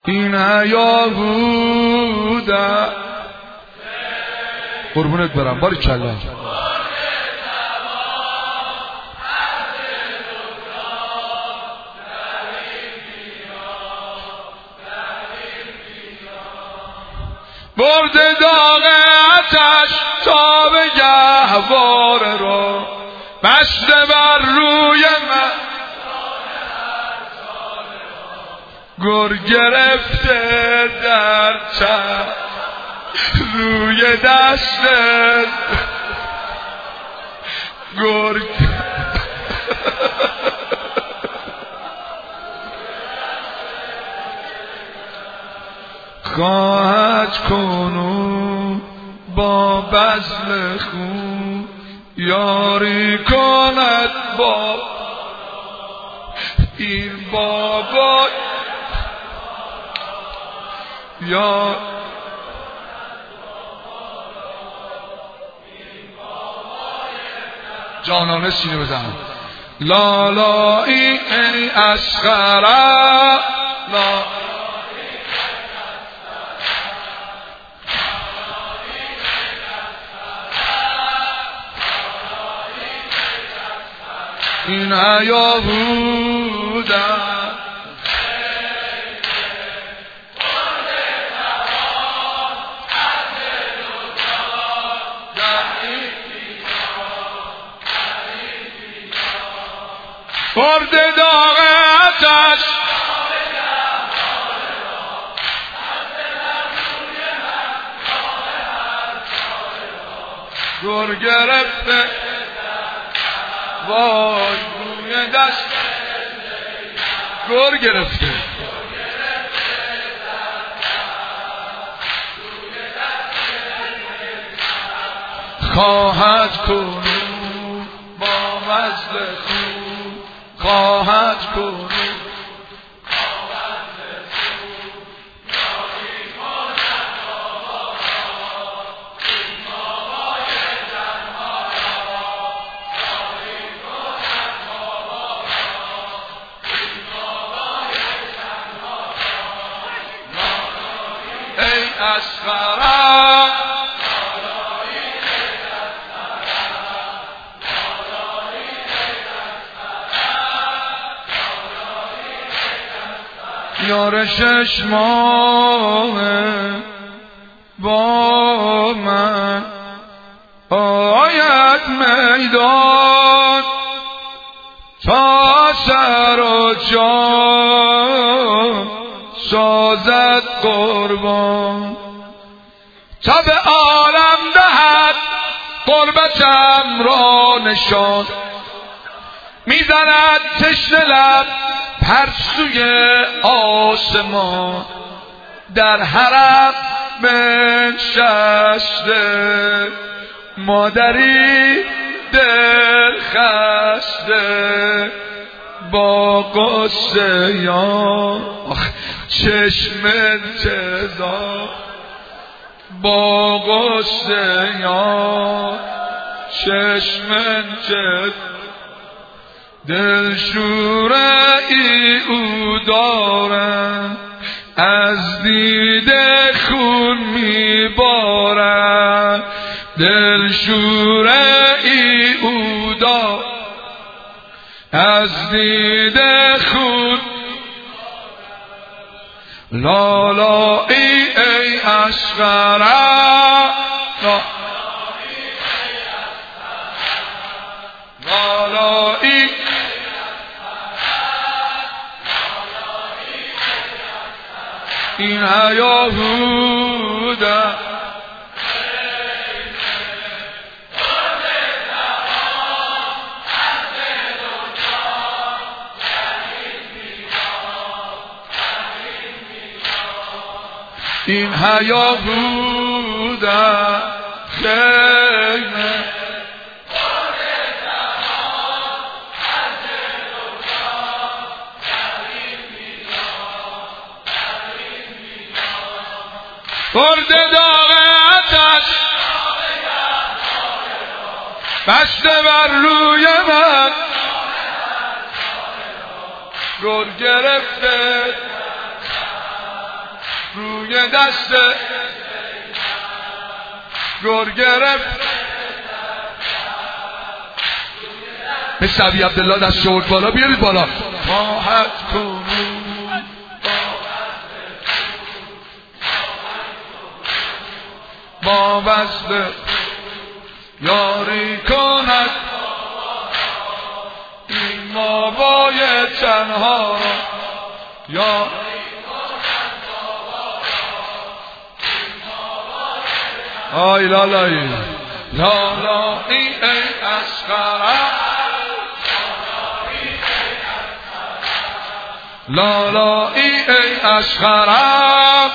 این هیاهوده قربونت برم باریکلا. برده داغ آتش تا به گهواره رو بسته بر روی من گر گرفته در چشم روی دستت گر خواهد کنون با بذل خون یاری کند با این بابا یا جانانه سینه بزن لالایی ای اصغره لا این هیاهوده برده داغ آتش گر گرفته وای روی دست گر گرفته خواهد کنون با مزل خون خواهد کنون ای اصغره یار 6 ماه با من آید میدان تا سر و جان سازد قربان تا به عالم دهد قربتم را نشان میزند تشنه لب پر سوی آسمان در حرم بنشسته مادری دل خسته با قصه یا چشم انتظار با قصه یا چشم انتظار دلشوره ای او دارم از دیده خون میبارم دلشوره ای او دارم از دیده خون لالایی ای اصغره لالایی این هیاهوده این هیاهوده خیمه برده داغ آتش بسته بر روی من گر گرفته روی دست گر گرفت. مثل عبی عبدالله دست شورد بالا، بیارید بالا. خواهد کنون با وصل یاری کند این مابای تنها یا آی لالایی لالایی ای اسقرم لالایی ای اسقرم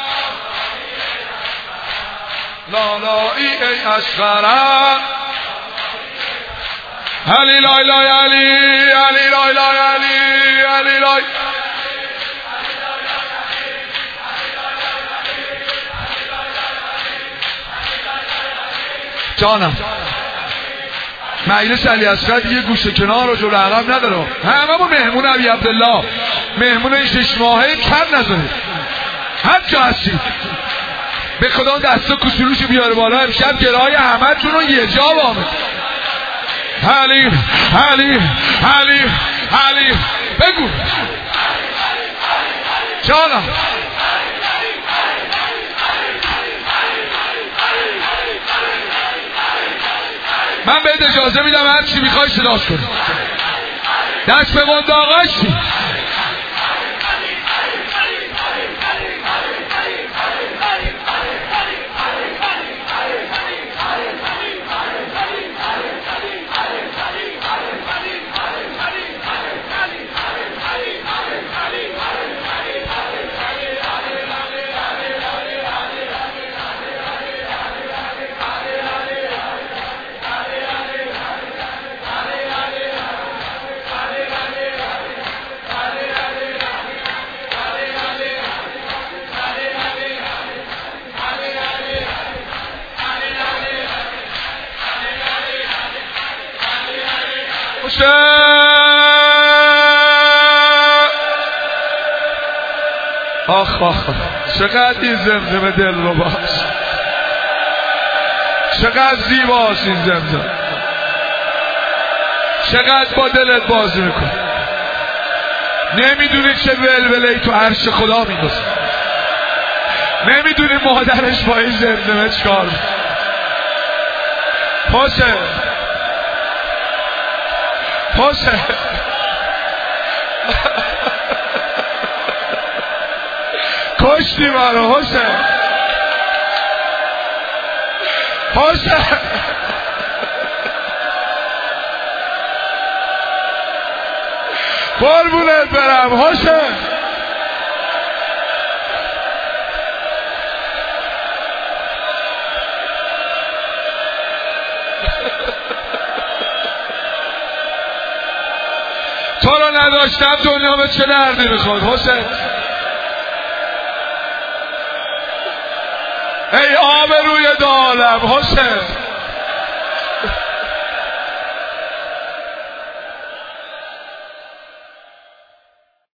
لالایی ای اسقرم علی لای لای علی علی لای لای علی علی لای جانم مجلس علی اصغر دیگه گوشه کنار و جلو عقب نداره. همه ما مهمون عبی عبدالله، مهمون این 6 ماهه کم نذارید. هر جا هستید به خدا دستا کسروش بیاره بالا. امشب گرای همه تون رو یه جا بامه. حلیم حلیم حلیم حلیم بگو جانم. من بهت اجازه میدم هر چی میخوای صداش کنی. دست به مند آقاشی. آخ آخ چقدر این زمزم دل رو باش، چقدر زیباست این زمزم، چقدر با دلت بازی میکن. نمیدونی چه ولوله‌ای تو عرش خدا میندازه. نمیدونی مادرش با این زمزمه چیکار میکنه. حسین حسین کشتی منو حسین حسین قربونت برم حسین. تو رو نداشتم دنیا به چه دردی میخواد حسین. ای آب روی دو عالم حسین.